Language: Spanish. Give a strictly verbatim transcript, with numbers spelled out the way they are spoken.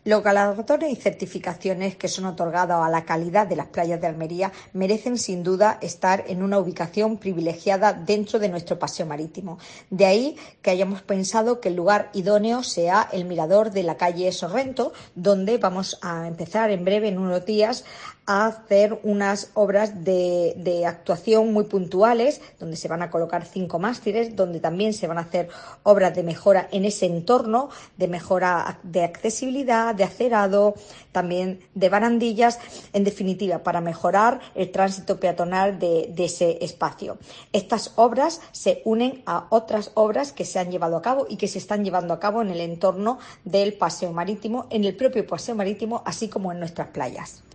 Los galardones y certificaciones que son otorgados a la calidad de las playas de Almería merecen sin duda estar en una ubicación privilegiada dentro de nuestro paseo marítimo. De ahí que hayamos pensado que el lugar idóneo sea el mirador de la calle Sorrento, donde vamos a empezar en breve, en unos días, a hacer unas obras de, de actuación muy puntuales, donde se van a colocar cinco mástiles, donde también se van a hacer obras de mejora en ese entorno, de mejora de accesibilidad, de acerado, también de barandillas, en definitiva, para mejorar el tránsito peatonal de, de ese espacio. Estas obras se unen a otras obras que se han llevado a cabo y que se están llevando a cabo en el entorno del paseo marítimo, en el propio paseo marítimo, así como en nuestras playas.